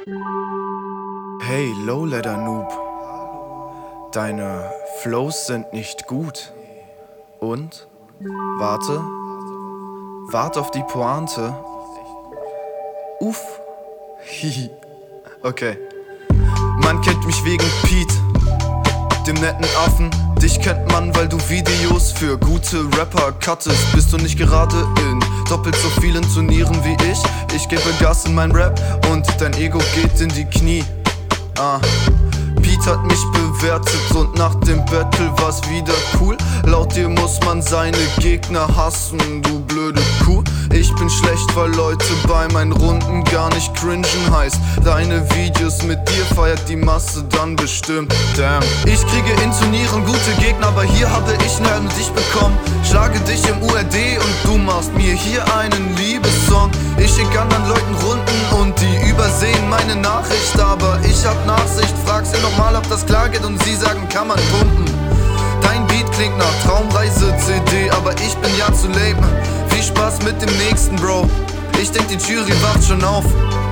Hey, Lowladder Noob, deine Flows sind nicht gut. Und? Wart auf die Pointe. Uff. Hihi. Okay. Man kennt mich wegen Pete, dem netten Affen. Dich kennt man, weil du Videos für gute Rapper cuttest. Bist du nicht gerade in doppelt so vielen Turnieren wie ich? Ich gebe Gas in mein Rap und dein Ego geht in die Knie. Pete hat mich bewertet und nach dem Battle war's wieder cool. Laut dir muss man seine Gegner hassen, du blöde Kuh. Ich bin schlecht, weil Leute bei meinen Runden gar nicht cringen heißt. Deine Videos mit dir feiert die Masse dann bestimmt, damn. Ich kriege in Turnieren gute Gegner, aber hier habe ich nur dich bekommen. Schlage dich im URD und du machst mir hier einen Liebessong. Ich schicke anderen Leuten Runden und die übersehen meine Nachricht, aber ich hab Nachsicht, frag sie nochmal, ob das klar geht und sie sagen, kann man pumpen. Dein Beat klingt nach Traumreise-CD, aber ich bin ja zu lame. Viel Spaß mit dem nächsten, Bro. Ich denk, die Jury wacht schon auf.